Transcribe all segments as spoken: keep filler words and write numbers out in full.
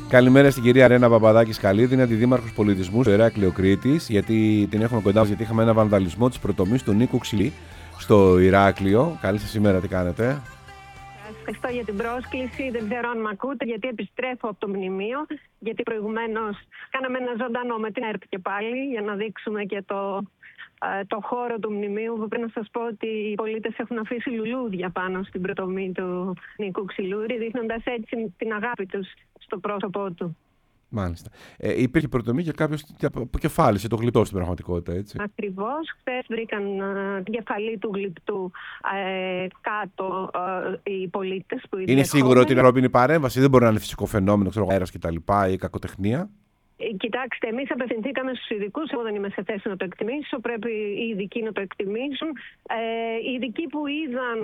Καλημέρα στην κυρία Ρένα Παπαδάκη-Σκαλίδη, είναι αντιδήμαρχος πολιτισμού στο Ηράκλειο Κρήτης, γιατί την έχουμε κοντά μας, γιατί είχαμε ένα βανδαλισμό της πρωτομής του Νίκου Ξυλή στο Ηράκλειο. Καλή σας ημέρα, τι κάνετε? Ευχαριστώ για την πρόσκληση. Δεν ξέρω αν με ακούτε, γιατί επιστρέφω από το μνημείο. Γιατί προηγουμένως κάναμε ένα ζωντανό με την ΕΡΤ και πάλι για να δείξουμε και το, το χώρο του μνημείου. Πρέπει να σας πω ότι οι πολίτες έχουν αφήσει λουλούδια πάνω στην πρωτομή του Νίκου Ξυλούρη, δείχνοντας έτσι την αγάπη τους στο πρόσωπό του. Μάλιστα. Ε, υπήρχε πρωτομή και κάποιος αποκεφάλισε το γλυπτό στην πραγματικότητα, έτσι. Ακριβώς. Χθες βρήκαν uh, την κεφαλή του γλυπτού ε, κάτω uh, οι πολίτες που είναι σίγουρο ότι είναι ανθρώπινη παρέμβαση, δεν μπορεί να είναι φυσικό φαινόμενο, ξέρω, αέρας κτλ. Ή κακοτεχνία. Κοιτάξτε, εμείς απευθυνθήκαμε στους ειδικούς. Εγώ δεν είμαι σε θέση να το εκτιμήσω. Πρέπει οι ειδικοί να το εκτιμήσουν. Ε, οι ειδικοί που είδαν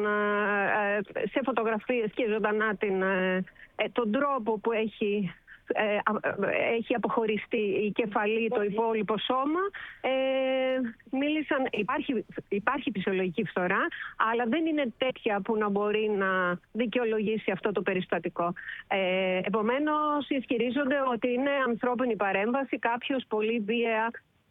ε, σε φωτογραφίες και ζωντανά την, ε, τον τρόπο που έχει. Ε, έχει αποχωριστεί η κεφαλή, το υπόλοιπο σώμα, ε, μίλησαν, υπάρχει, υπάρχει φυσιολογική φθορά, αλλά δεν είναι τέτοια που να μπορεί να δικαιολογήσει αυτό το περιστατικό. Ε, επομένως ισχυρίζονται ότι είναι ανθρώπινη παρέμβαση, κάποιος πολύ βία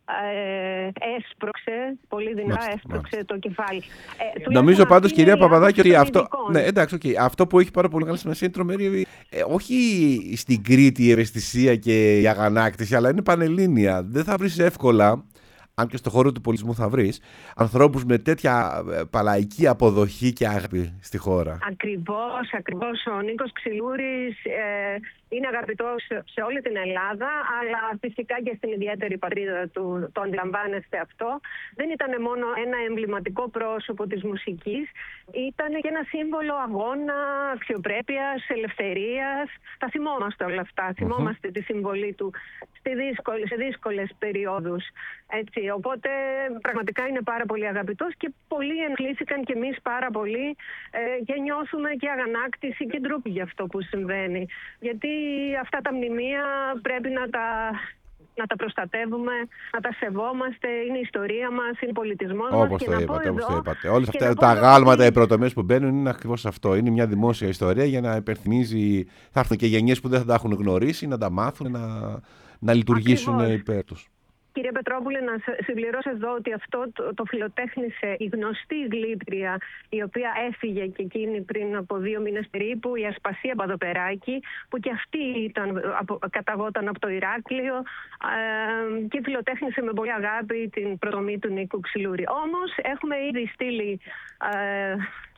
Ε, έσπρωξε, πολύ δυνατά μάλιστα, έσπρωξε μάλιστα. το κεφάλι. Ε, Νομίζω πάντως, κυρία Παπαδάκη, ότι αυτό, ναι, εντάξει, okay, αυτό που έχει πάρα πολύ μεγάλη σημασία είναι τρομερή, ε, όχι στην Κρήτη η ευαισθησία και η αγανάκτηση, αλλά είναι πανελλήνια. Δεν θα βρεις εύκολα, αν και στον χώρο του πολιτισμού θα βρεις, ανθρώπους με τέτοια παλαϊκή αποδοχή και αγάπη στη χώρα. Ακριβώς, ακριβώς. Ο Νίκος Ξυλούρης ε, είναι αγαπητός σε όλη την Ελλάδα, αλλά φυσικά και στην ιδιαίτερη πατρίδα του, το αντιλαμβάνεστε αυτό. Δεν ήταν μόνο ένα εμβληματικό πρόσωπο της μουσικής, ήταν και ένα σύμβολο αγώνα, αξιοπρέπειας, ελευθερίας. Τα θυμόμαστε όλα αυτά, mm-hmm. θυμόμαστε τη συμβολή του σε δύσκολες, σε δύσκολες περιόδους. Έτσι, οπότε πραγματικά είναι πάρα πολύ αγαπητός και πολλοί ενοχλήθηκαν και εμείς πάρα πολύ ε, και νιώθουμε και αγανάκτηση και ντροπή για αυτό που συμβαίνει. Γιατί αυτά τα μνημεία πρέπει να τα, να τα προστατεύουμε, να τα σεβόμαστε, είναι η ιστορία μας, είναι ο πολιτισμός μας. Όπως το είπατε, όπως το είπατε. Όλες αυτά τα αγάλματα, οι πρωτομές που μπαίνουν είναι ακριβώς αυτό. Είναι μια δημόσια ιστορία για να υπενθυμίζει, θα έρθουν και γενιές που δεν θα τα έχουν γνωρίσει, να τα μάθουν, να, να λειτουργήσουν ακριβώς υπέρ τους. Κύριε Πετρόπουλε, να συμπληρώσω εδώ ότι αυτό το, το φιλοτέχνησε η γνωστή γλύπτρια, η οποία έφυγε και εκείνη πριν από δύο μήνες περίπου, η Ασπασία Παδοπεράκη, που και αυτή ήταν, από, καταγόταν από το Ηράκλειο ε, και φιλοτέχνησε με πολύ αγάπη την πρωτομή του Νίκου Ξυλούρη. Όμως έχουμε ήδη στείλει Ε,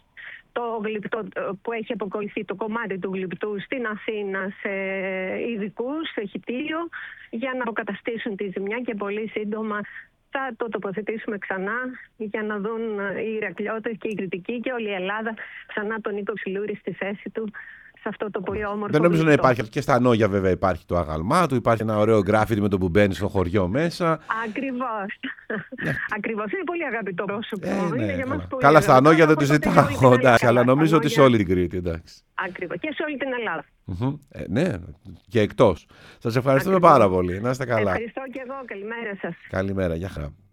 το γλυπτό που έχει αποκολληθεί, το κομμάτι του γλυπτού στην Αθήνα σε ειδικούς, σε χιτήριο, για να αποκαταστήσουν τη ζημιά και πολύ σύντομα θα το τοποθετήσουμε ξανά για να δουν οι Ηρακλειώτες και οι Κρητικοί και όλη η Ελλάδα ξανά τον Νίκο Ξυλούρη στη θέση του. Αυτό το πολύ όμορφο. Δεν νομίζω γλυπτό. Να υπάρχει. Και στα Νόγια βέβαια υπάρχει το αγαλμά του, υπάρχει ένα ωραίο γκράφιτι με το που μπαίνει στο χωριό μέσα. Ακριβώς. Ναι. Ακριβώς. Είναι πολύ αγαπητό πρόσωπο. Ε, ναι, είναι για μας καλά. πολύ καλά, στα Νόγια δεν το ζητάω, εντάξει, αλλά νομίζω ότι σε όλη την Κρήτη. Εντάξει. Ακριβώς. Και σε όλη την Ελλάδα. Mm-hmm. Ε, ναι, και εκτός. Σας ευχαριστούμε Ακριβώς. πάρα πολύ. Να είστε καλά. Ευχαριστώ και εγώ. Καλημέρα σας. Καλημέρα. Γεια χαρά.